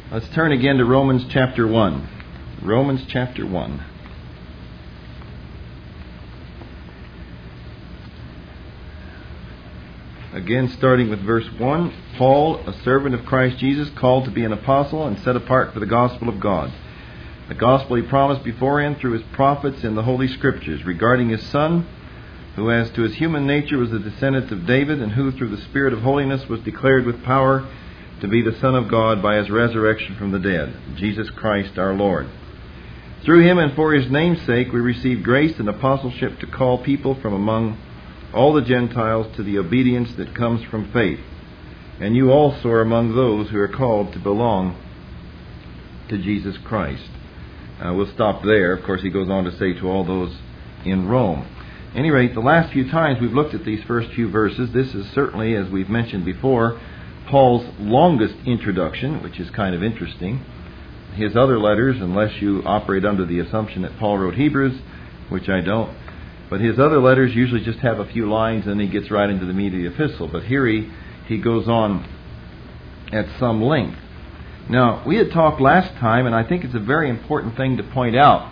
Let's turn again to Romans chapter 1. Romans chapter 1. Again, starting with verse 1, Paul, a servant of Christ Jesus, called to be an apostle and set apart for the gospel of God. The gospel he promised beforehand through his prophets in the Holy Scriptures, regarding his Son, who as to his human nature was a descendant of David, and who through the Spirit of holiness was declared with power to be the Son of God by his resurrection from the dead, Jesus Christ our Lord. Through him and for his name's sake we receive grace and apostleship to call people from among all the Gentiles to the obedience that comes from faith. And you also are among those who are called to belong to Jesus Christ. We'll stop there. Of course, he goes on to say to all those in Rome. At any rate, the last few times we've looked at these first few verses, this is certainly, as we've mentioned before, Paul's longest introduction, which is kind of interesting. His other letters, unless you operate under the assumption that Paul wrote Hebrews, which I don't, but his other letters usually just have a few lines and he gets right into the meat of the epistle. But here he goes on at some length. Now, we had talked last time, and I think it's a very important thing to point out,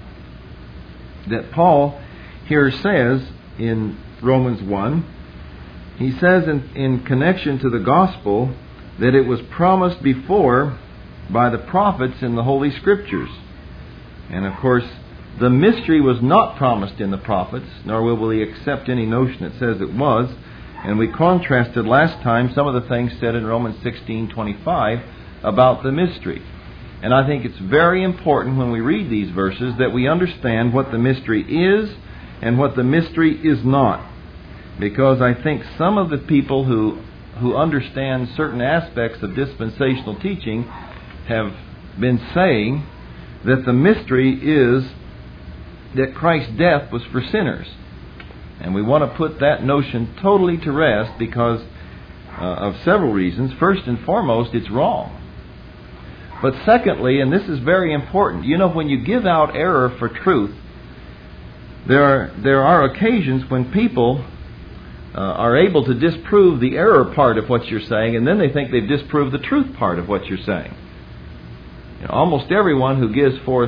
that Paul here says in Romans 1, he says in connection to the gospel that it was promised before by the prophets in the Holy Scriptures. And of course, the mystery was not promised in the prophets, nor will we accept any notion that says it was. And we contrasted last time some of the things said in Romans 16:25 about the mystery. And I think it's very important when we read these verses that we understand what the mystery is and what the mystery is not. Because I think some of the people who understand certain aspects of dispensational teaching have been saying that the mystery is that Christ's death was for sinners. And we want to put that notion totally to rest because of several reasons. First and foremost, it's wrong. But secondly, and this is very important, you know, when you give out error for truth, there are occasions when people are able to disprove the error part of what you're saying, and then they think they've disproved the truth part of what you're saying. You know, almost everyone who gives forth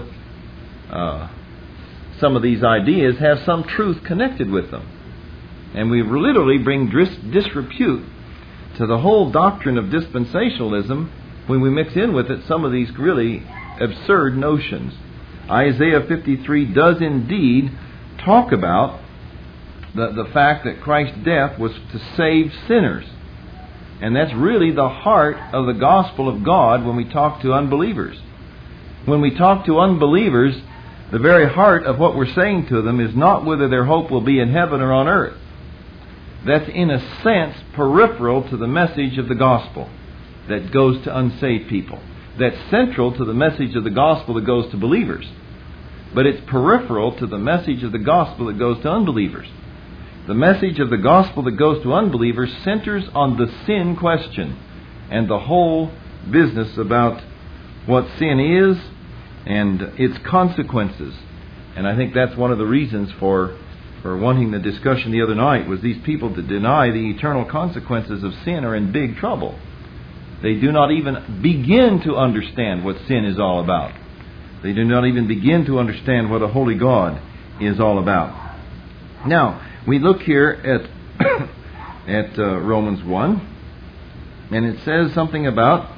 some of these ideas have some truth connected with them. And we literally bring disrepute to the whole doctrine of dispensationalism when we mix in with it some of these really absurd notions. Isaiah 53 does indeed talk about the fact that Christ's death was to save sinners. And that's really the heart of the gospel of God when we talk to unbelievers. When we talk to unbelievers, the very heart of what we're saying to them is not whether their hope will be in heaven or on earth. That's in a sense peripheral to the message of the gospel that goes to unsaved people. That's central to the message of the gospel that goes to believers. But it's peripheral to the message of the gospel that goes to unbelievers. The message of the gospel that goes to unbelievers centers on the sin question and the whole business about what sin is and its consequences. And I think that's one of the reasons for wanting the discussion the other night was these people that deny the eternal consequences of sin are in big trouble. They do not even begin to understand what sin is all about. They do not even begin to understand what a holy God is all about. Now, we look here at Romans 1, and it says something about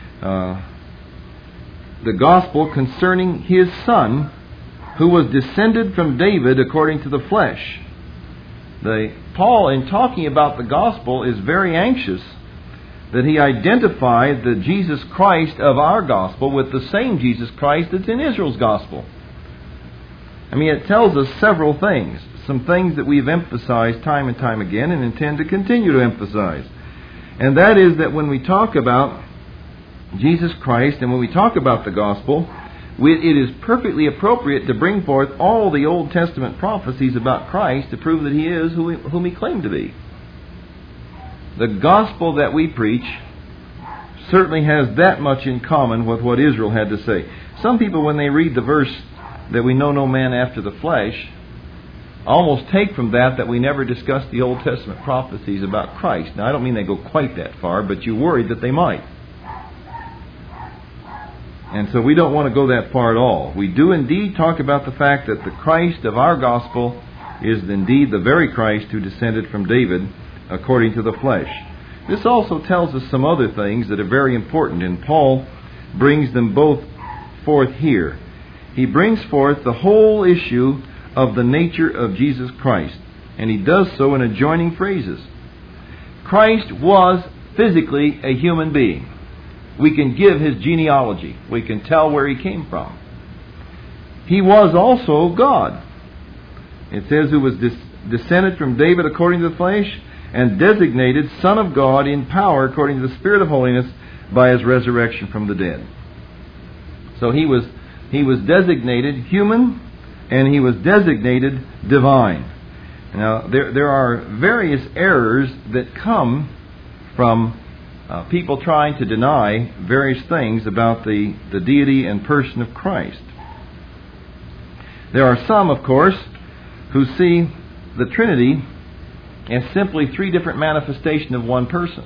the gospel concerning his Son, who was descended from David according to the flesh. Paul, in talking about the gospel, is very anxious that he identified the Jesus Christ of our gospel with the same Jesus Christ that's in Israel's gospel. I mean, it tells us several things. Some things that we've emphasized time and time again and intend to continue to emphasize. And that is that when we talk about Jesus Christ and when we talk about the gospel, it is perfectly appropriate to bring forth all the Old Testament prophecies about Christ to prove that He is whom He claimed to be. The gospel that we preach certainly has that much in common with what Israel had to say. Some people, when they read the verse that we know no man after the flesh, almost take from that we never discussed the Old Testament prophecies about Christ. Now, I don't mean they go quite that far, but you worried that they might. And so we don't want to go that far at all. We do indeed talk about the fact that the Christ of our gospel is indeed the very Christ who descended from David according to the flesh. This also tells us some other things that are very important, and Paul brings them both forth here. He brings forth the whole issue of the nature of Jesus Christ, and he does so in adjoining phrases. Christ was physically a human being. We can give his genealogy. We can tell where he came from. He was also God. It says who was descended from David according to the flesh, and designated Son of God in power according to the Spirit of holiness by his resurrection from the dead. So he was designated human, and he was designated divine. Now, there are various errors that come from people trying to deny various things about the deity and person of Christ. There are some, of course, who see the Trinity as simply three different manifestations of one person.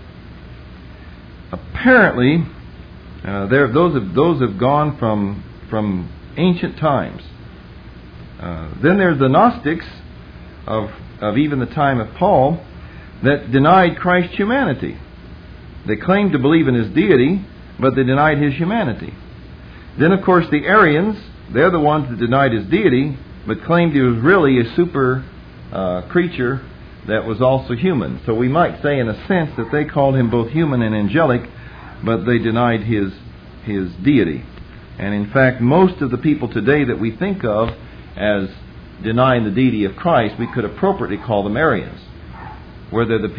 Apparently, those have gone from ancient times. Then there's the Gnostics of even the time of Paul that denied Christ's humanity. They claimed to believe in his deity, but they denied his humanity. Then, of course, the Arians, they're the ones that denied his deity, but claimed he was really a super creature that was also human. So we might say, in a sense, that they called him both human and angelic, but they denied his deity. And in fact, most of the people today that we think of as denying the deity of Christ, we could appropriately call them Arians. Whether they're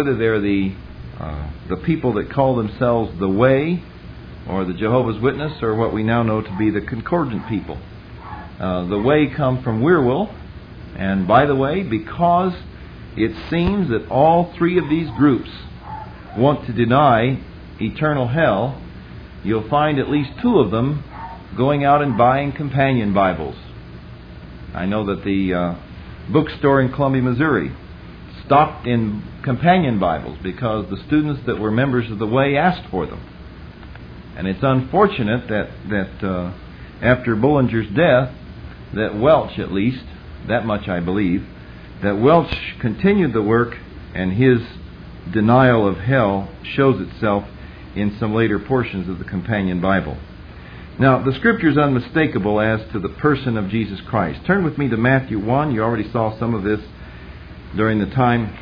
the people that call themselves the Way, or the Jehovah's Witness, or what we now know to be the Concordant people. The Way come from Wierwille, and by the way, because it seems that all three of these groups want to deny eternal hell, you'll find at least two of them going out and buying companion Bibles. I know that the bookstore in Columbia, Missouri stocked in companion Bibles because the students that were members of the Way asked for them. And it's unfortunate that after Bullinger's death, that Welch, at least, that much I believe, that Welch continued the work, and his denial of hell shows itself in some later portions of the companion Bible. Now, the Scripture is unmistakable as to the person of Jesus Christ. Turn with me to Matthew 1. You already saw some of this during the time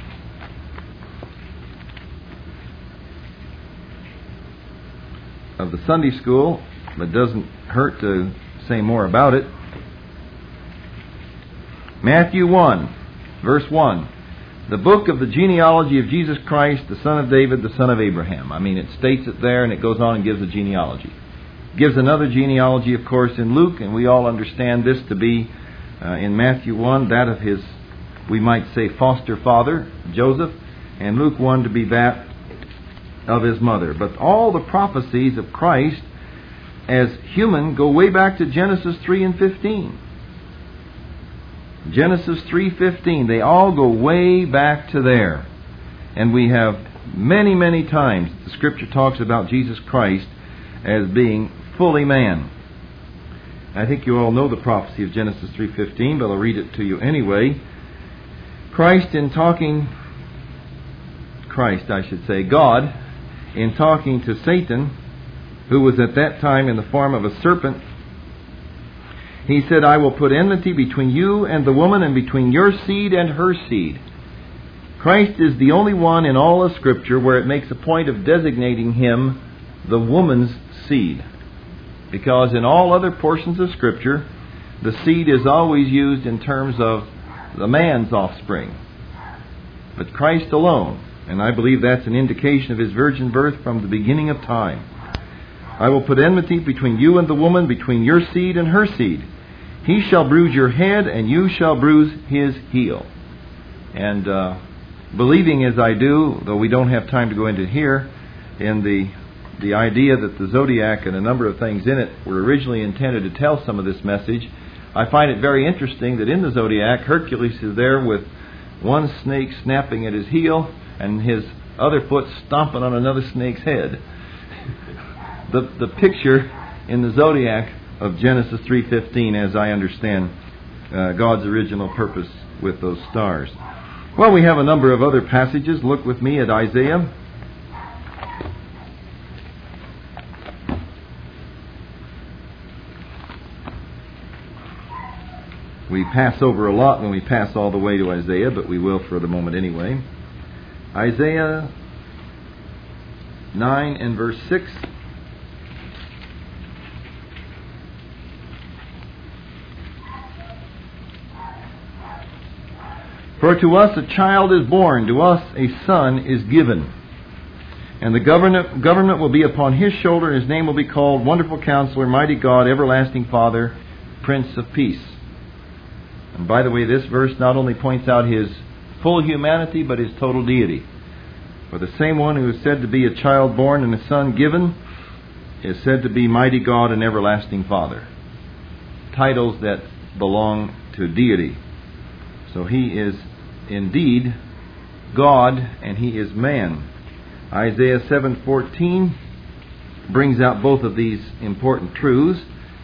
of the Sunday school, but it doesn't hurt to say more about it. Matthew 1, verse 1. The book of the genealogy of Jesus Christ, the son of David, the son of Abraham. I mean, it states it there, and it goes on and gives a genealogy. Gives another genealogy, of course, in Luke, and we all understand this to be, in Matthew 1, that of his, we might say, foster father, Joseph, and Luke 1 to be that of his mother. But all the prophecies of Christ as human go way back to Genesis 3 and 15. Genesis 3:15, they all go way back to there. And we have many, many times the Scripture talks about Jesus Christ as being fully man. I think you all know the prophecy of Genesis 3:15, but I'll read it to you anyway. God, in talking to Satan, who was at that time in the form of a serpent, he said, I will put enmity between you and the woman, and between your seed and her seed. Christ is the only one in all of Scripture where it makes a point of designating him the woman's seed. Because in all other portions of Scripture, the seed is always used in terms of the man's offspring. But Christ alone, and I believe that's an indication of his virgin birth from the beginning of time. I will put enmity between you and the woman, between your seed and her seed. He shall bruise your head, and you shall bruise his heel. And believing as I do, though we don't have time to go into here, in the idea that the zodiac and a number of things in it were originally intended to tell some of this message, I find it very interesting that in the zodiac, Hercules is there with one snake snapping at his heel and his other foot stomping on another snake's head. The picture in the zodiac of Genesis 3:15, as I understand God's original purpose with those stars. Well, we have a number of other passages. Look with me at Isaiah. We pass over a lot when we pass all the way to Isaiah, but we will for the moment anyway. Isaiah 9 and verse 6. For to us a child is born, to us a son is given. And the government will be upon his shoulder, and his name will be called Wonderful Counselor, Mighty God, Everlasting Father, Prince of Peace. And by the way, this verse not only points out his full humanity, but his total deity. For the same one who is said to be a child born and a son given is said to be Mighty God and Everlasting Father. Titles that belong to deity. So he is indeed God and he is man. Isaiah 7:14 brings out both of these important truths.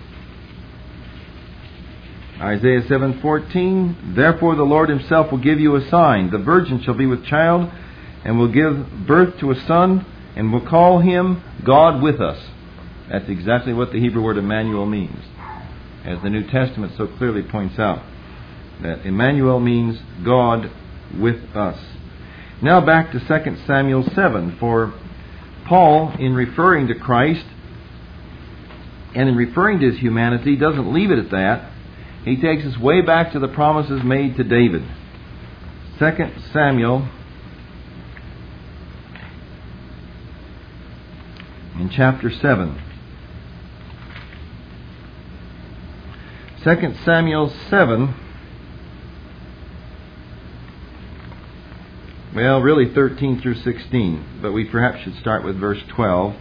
Isaiah 7:14, therefore the Lord himself will give you a sign. The virgin shall be with child and will give birth to a son and will call him God with us. That's exactly what the Hebrew word Emmanuel means, as the New Testament so clearly points out, that Emmanuel means God with us. Now back to 2 Samuel 7, for Paul, in referring to Christ and in referring to his humanity, doesn't leave it at that. He takes us way back to the promises made to David. 2 Samuel in chapter 7. 2 Samuel 7, well, really 13 through 16, but we perhaps should start with verse 12.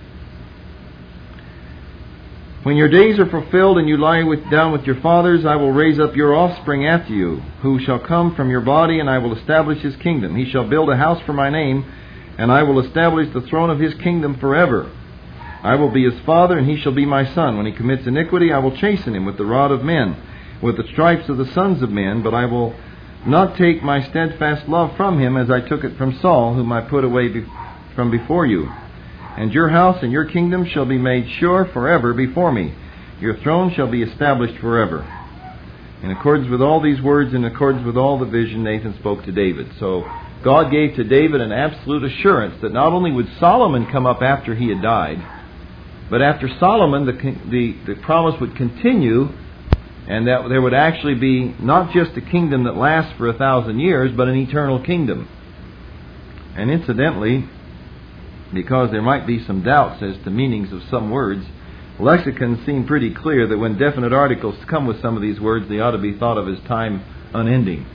When your days are fulfilled and you lie down with your fathers, I will raise up your offspring after you, who shall come from your body, and I will establish his kingdom. He shall build a house for my name, and I will establish the throne of his kingdom forever. I will be his father, and he shall be my son. When he commits iniquity, I will chasten him with the rod of men, with the stripes of the sons of men, but I will not take my steadfast love from him, as I took it from Saul, whom I put away from before you. And your house and your kingdom shall be made sure forever before me. Your throne shall be established forever. In accordance with all these words, in accordance with all the vision, Nathan spoke to David. So God gave to David an absolute assurance that not only would Solomon come up after he had died, but after Solomon the promise would continue, and that there would actually be not just a kingdom that lasts for 1,000 years, but an eternal kingdom. And incidentally, because there might be some doubts as to meanings of some words, lexicons seem pretty clear that when definite articles come with some of these words, they ought to be thought of as time unending.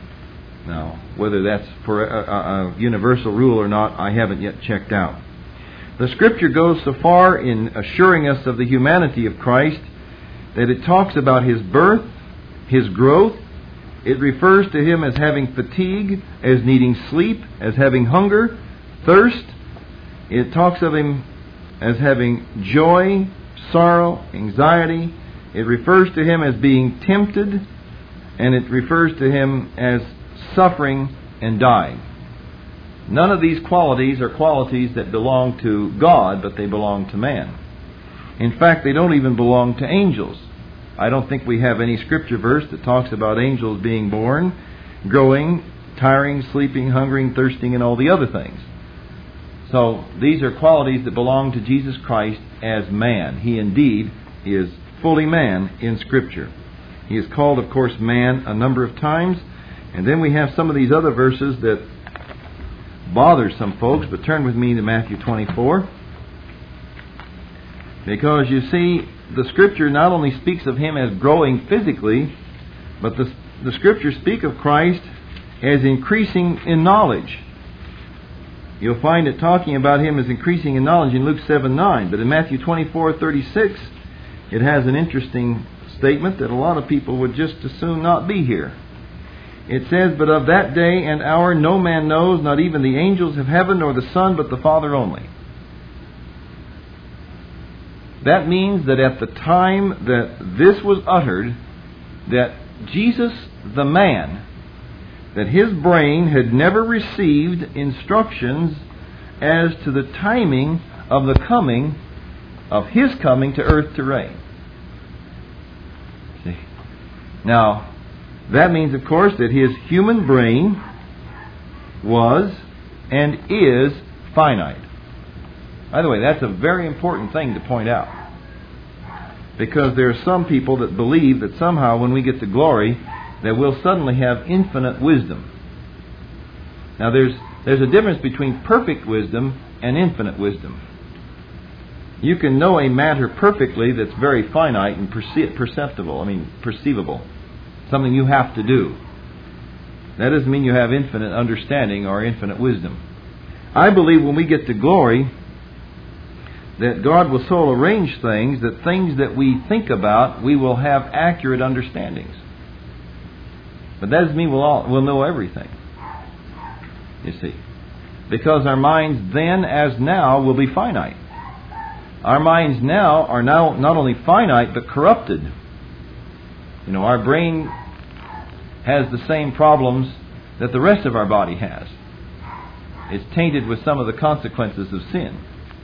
Now, whether that's for a universal rule or not, I haven't yet checked out. The Scripture goes so far in assuring us of the humanity of Christ that it talks about his birth, his growth. It refers to him as having fatigue, as needing sleep, as having hunger, thirst. It talks of him as having joy, sorrow, anxiety. It refers to him as being tempted, and it refers to him as suffering and dying. None of these qualities are qualities that belong to God, but they belong to man. In fact, they don't even belong to angels. I don't think we have any scripture verse that talks about angels being born, growing, tiring, sleeping, hungering, thirsting, and all the other things. So these are qualities that belong to Jesus Christ as man. He indeed is fully man in Scripture. He is called, of course, man a number of times. And then we have some of these other verses that bother some folks, but turn with me to Matthew 24. Because you see, the Scripture not only speaks of him as growing physically, but the Scriptures speak of Christ as increasing in knowledge. You'll find it talking about him as increasing in knowledge in Luke 7:9. But in Matthew 24:36, it has an interesting statement that a lot of people would just as soon not be here. It says, but of that day and hour no man knows, not even the angels of heaven, nor the Son, but the Father only. That means that at the time that this was uttered, that Jesus, the man, that his brain had never received instructions as to the timing of the coming, of his coming to earth to reign. See? Now, that means, of course, that his human brain was and is finite. By the way, that's a very important thing to point out. Because there are some people that believe that somehow when we get to glory, that we'll suddenly have infinite wisdom. Now there's a difference between perfect wisdom and infinite wisdom. You can know a matter perfectly that's very finite and perceivable. Something you have to do. That doesn't mean you have infinite understanding or infinite wisdom. I believe when we get to glory, that God will so arrange things that we think about, we will have accurate understandings. But that doesn't mean we'll know everything. You see. Because our minds then as now will be finite. Our minds now are now not only finite but corrupted. You know, our brain has the same problems that the rest of our body has. It's tainted with some of the consequences of sin.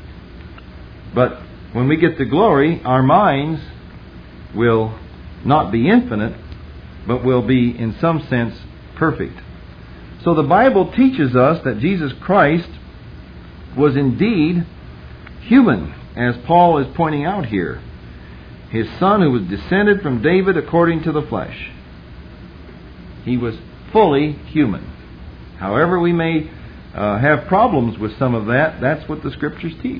But when we get to glory, our minds will not be infinite, but will be, in some sense, perfect. So the Bible teaches us that Jesus Christ was indeed human, as Paul is pointing out here. His Son who was descended from David according to the flesh. He was fully human. However we may have problems with some of that, that's what the Scriptures teach.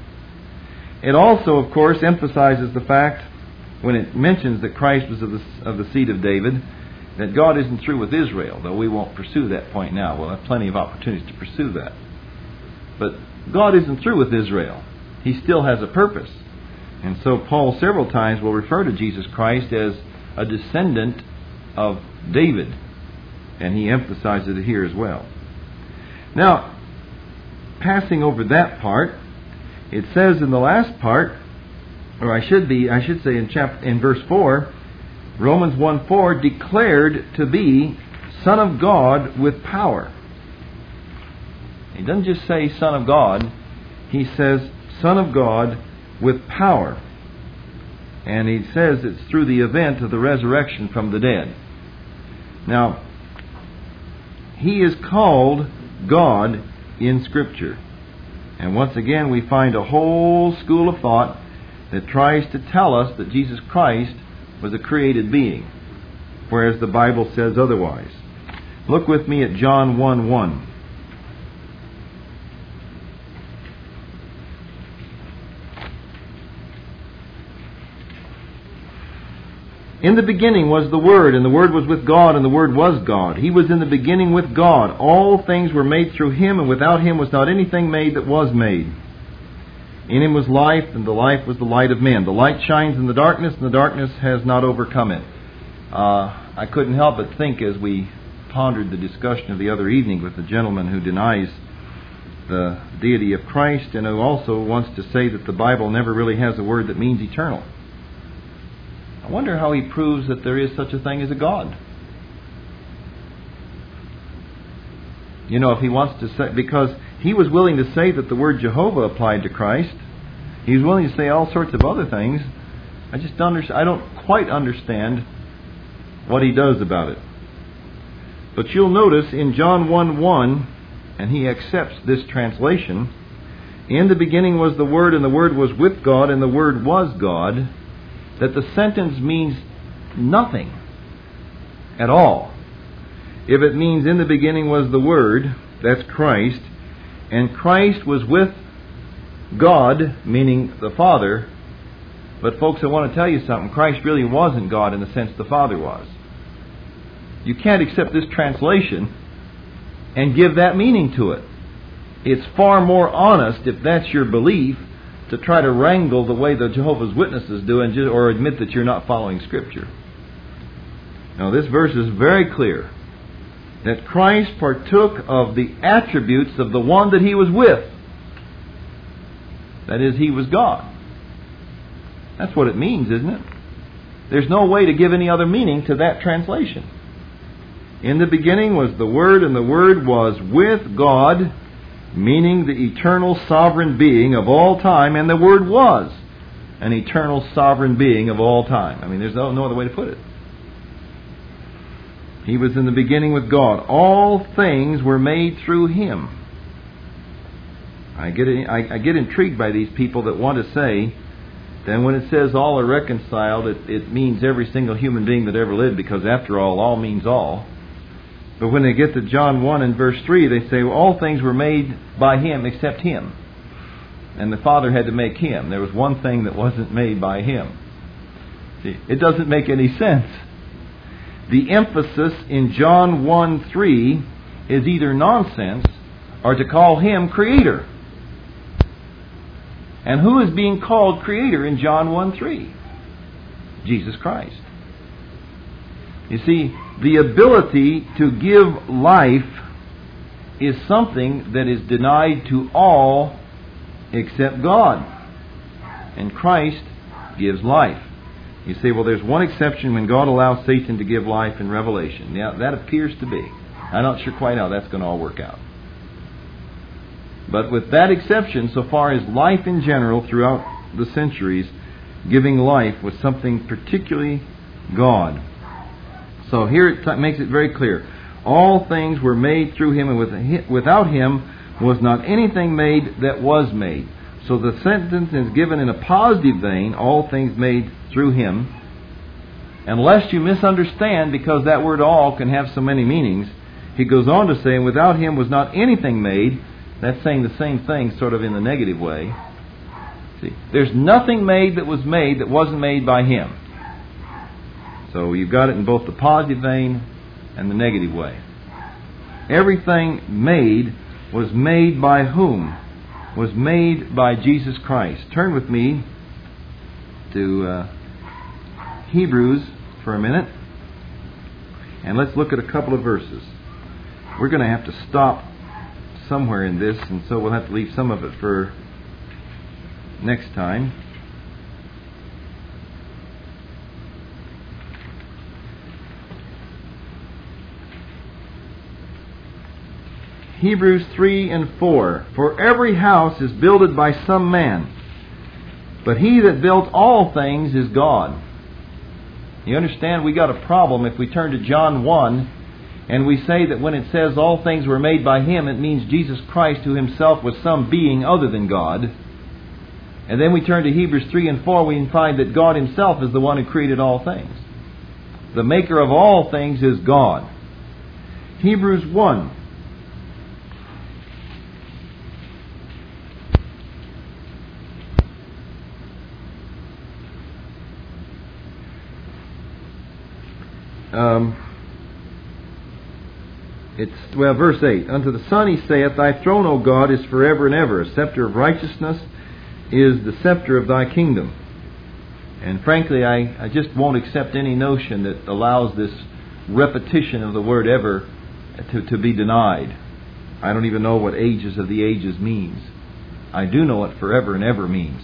It also, of course, emphasizes the fact, when it mentions that Christ was of the seed of David, that God isn't through with Israel, though we won't pursue that point now. We'll have plenty of opportunities to pursue that. But God isn't through with Israel. He still has a purpose. And so Paul several times will refer to Jesus Christ as a descendant of David. And he emphasizes it here as well. Now, passing over that part, it says in the last part, or I should say in verse 4, Romans 1:4, declared to be Son of God with power. He doesn't just say Son of God, he says Son of God with power. And he says it's through the event of the resurrection from the dead. Now, he is called God in Scripture. And once again, we find a whole school of thought that tries to tell us that Jesus Christ was a created being, whereas the Bible says otherwise. Look with me at John 1:1. In the beginning was the Word, and the Word was with God, and the Word was God. He was in the beginning with God. All things were made through Him, and without Him was not anything made that was made. In Him was life, and the life was the light of men. The light shines in the darkness, and the darkness has not overcome it. I couldn't help but think as we pondered the discussion of the other evening with the gentleman who denies the deity of Christ, and who also wants to say that the Bible never really has a word that means eternal. I wonder how he proves that there is such a thing as a God. You know, if he wants to say, because he was willing to say that the word Jehovah applied to Christ. He was willing to say all sorts of other things. I don't quite understand what he does about it. But you'll notice in John 1:1, and he accepts this translation, in the beginning was the Word, and the Word was with God, and the Word was God, that the sentence means nothing at all. If it means in the beginning was the Word, that's Christ, and Christ was with God, meaning the Father. But folks, I want to tell you something. Christ really wasn't God in the sense the Father was. You can't accept this translation and give that meaning to it. It's far more honest, if that's your belief, to try to wrangle the way the Jehovah's Witnesses do or admit that you're not following Scripture. Now, this verse is very clear that Christ partook of the attributes of the one that He was with. That is, He was God. That's what it means, isn't it? There's no way to give any other meaning to that translation. In the beginning was the Word, and the Word was with God, meaning the eternal sovereign being of all time, and the Word was an eternal sovereign being of all time. I mean, there's no other way to put it. He was in the beginning with God. All things were made through Him. I get intrigued by these people that want to say that when it says all are reconciled, it means every single human being that ever lived, because after all means all. But when they get to John 1 and verse 3, they say, well, all things were made by Him except Him. And the Father had to make Him. There was one thing that wasn't made by Him. See, it doesn't make any sense. The emphasis in John 1:3 is either nonsense or to call Him Creator. And who is being called Creator in John 1:3? Jesus Christ. You see, the ability to give life is something that is denied to all except God. And Christ gives life. You say, well, there's one exception when God allows Satan to give life in Revelation. Yeah, that appears to be. I'm not sure quite how that's going to all work out. But with that exception, so far as life in general throughout the centuries, giving life was something particularly God. So here it makes it very clear. All things were made through Him, and without Him was not anything made that was made. So the sentence is given in a positive vein, all things made through Him. Unless you misunderstand, because that word all can have so many meanings, he goes on to say, and without Him was not anything made. That's saying the same thing sort of in the negative way. See, there's nothing made that wasn't made by Him. So you've got it in both the positive vein and the negative way. Everything made was made by whom? Was made by Jesus Christ. Turn with me to Hebrews for a minute, and let's look at a couple of verses. We're going to have to stop somewhere in this, and so we'll have to leave some of it for next time. Hebrews 3 and 4. For every house is builded by some man, but He that built all things is God. You understand, we got a problem if we turn to John 1 and we say that when it says all things were made by Him, it means Jesus Christ, who Himself was some being other than God. And then we turn to Hebrews 3 and 4, we find that God Himself is the one who created all things. The maker of all things is God. Hebrews 1. Verse 8. Unto the Son He saith, Thy throne, O God, is forever and ever. A scepter of righteousness is the scepter of Thy kingdom. And frankly, I just won't accept any notion that allows this repetition of the word ever to be denied. I don't even know what ages of the ages means. I do know what forever and ever means.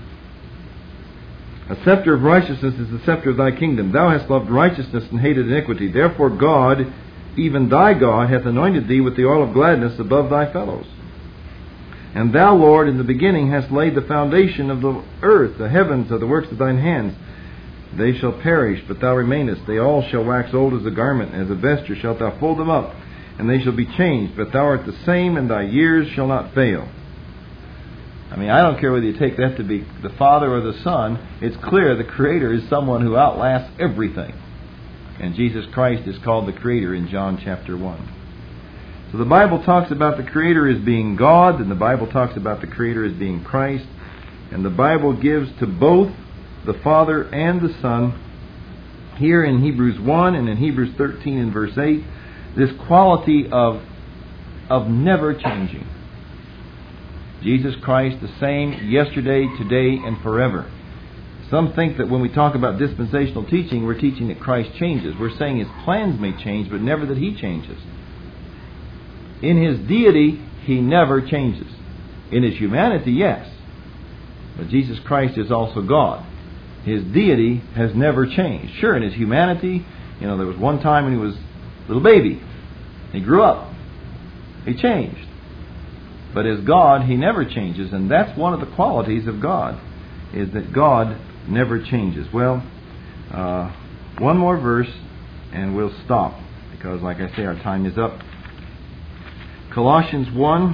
A scepter of righteousness is the scepter of Thy kingdom. Thou hast loved righteousness and hated iniquity. Therefore God, even Thy God, hath anointed Thee with the oil of gladness above Thy fellows. And Thou, Lord, in the beginning hast laid the foundation of the earth. The heavens are the works of Thine hands. They shall perish, but Thou remainest. They all shall wax old as a garment. As a vesture shalt Thou fold them up, and they shall be changed. But Thou art the same, and Thy years shall not fail. I mean, I don't care whether you take that to be the Father or the Son. It's clear the Creator is someone who outlasts everything. And Jesus Christ is called the Creator in John chapter 1. So the Bible talks about the Creator as being God, and the Bible talks about the Creator as being Christ. And the Bible gives to both the Father and the Son, here in Hebrews 1 and in Hebrews 13 and verse 8, this quality of never changing. Jesus Christ the same yesterday, today, and forever. Some think that when we talk about dispensational teaching, we're teaching that Christ changes. We're saying His plans may change, but never that He changes. In His deity, He never changes. In His humanity, yes. But Jesus Christ is also God. His deity has never changed. Sure, in His humanity, there was one time when He was a little baby. He grew up. He changed. But as God, He never changes. And that's one of the qualities of God, is that God never changes. Well, one more verse and we'll stop, because like I say, our time is up. Colossians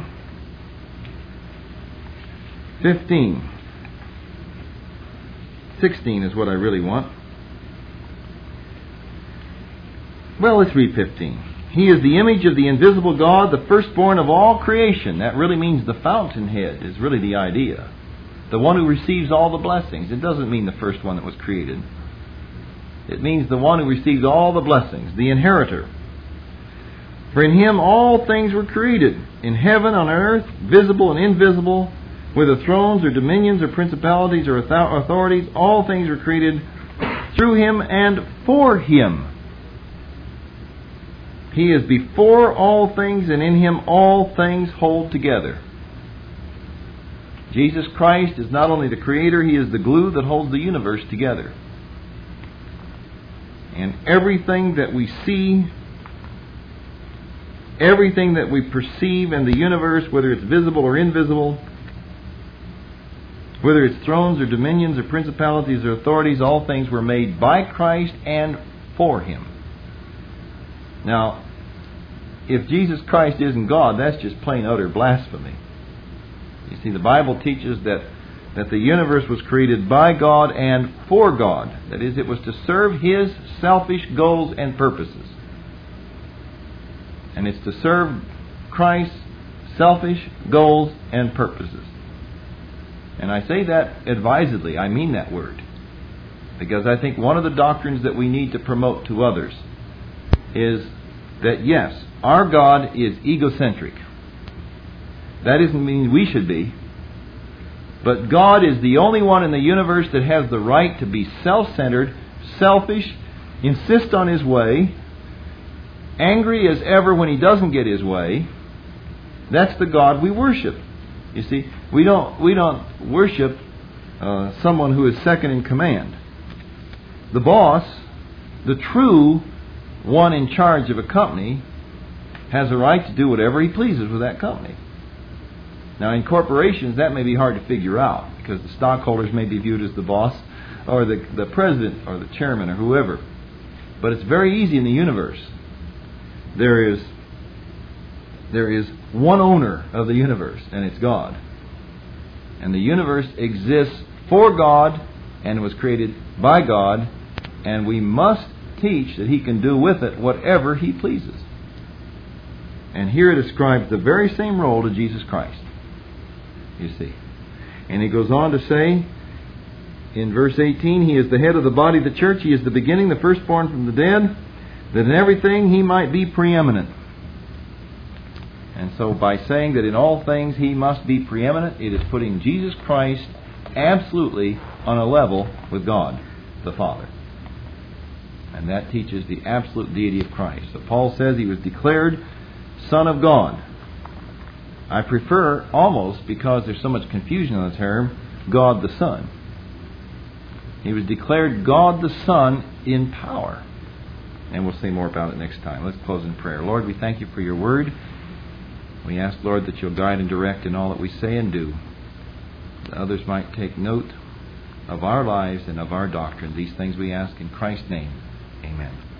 1:15. 16 is what I really want. Well, let's read 15. He is the image of the invisible God, the firstborn of all creation. That really means the fountainhead is really the idea. The one who receives all the blessings. It doesn't mean the first one that was created. It means the one who receives all the blessings, the inheritor. For in Him all things were created, in heaven, on earth, visible and invisible, whether thrones or dominions or principalities or authorities, all things were created through Him and for Him. He is before all things, and in Him all things hold together. Jesus Christ is not only the Creator, He is the glue that holds the universe together. And everything that we see, everything that we perceive in the universe, whether it's visible or invisible, whether it's thrones or dominions or principalities or authorities, all things were made by Christ and for Him. Now, if Jesus Christ isn't God, that's just plain utter blasphemy. You see, the Bible teaches that the universe was created by God and for God. That is, it was to serve His selfish goals and purposes. And it's to serve Christ's selfish goals and purposes. And I say that advisedly. I mean that word. Because I think one of the doctrines that we need to promote to others is that, yes, our God is egocentric. That doesn't mean we should be. But God is the only one in the universe that has the right to be self-centered, selfish, insist on His way, angry as ever when He doesn't get His way. That's the God we worship. You see, we don't worship someone who is second in command. The boss, the true one in charge of a company, has a right to do whatever he pleases with that company. Now, in corporations, that may be hard to figure out, because the stockholders may be viewed as the boss, or the president, or the chairman, or whoever. But it's very easy in the universe. There is one owner of the universe, and it's God. And the universe exists for God, and was created by God, and we must teach that He can do with it whatever He pleases. And here it ascribes the very same role to Jesus Christ. You see. And he goes on to say, in verse 18, He is the head of the body of the church. He is the beginning, the firstborn from the dead, that in everything He might be preeminent. And so by saying that in all things He must be preeminent, it is putting Jesus Christ absolutely on a level with God, the Father. And that teaches the absolute deity of Christ. So Paul says He was declared Son of God. I prefer, almost, because there's so much confusion on the term, God the Son. He was declared God the Son in power. And we'll say more about it next time. Let's close in prayer. Lord, we thank You for Your Word. We ask, Lord, that You'll guide and direct in all that we say and do, that others might take note of our lives and of our doctrine. These things we ask in Christ's name. Amen.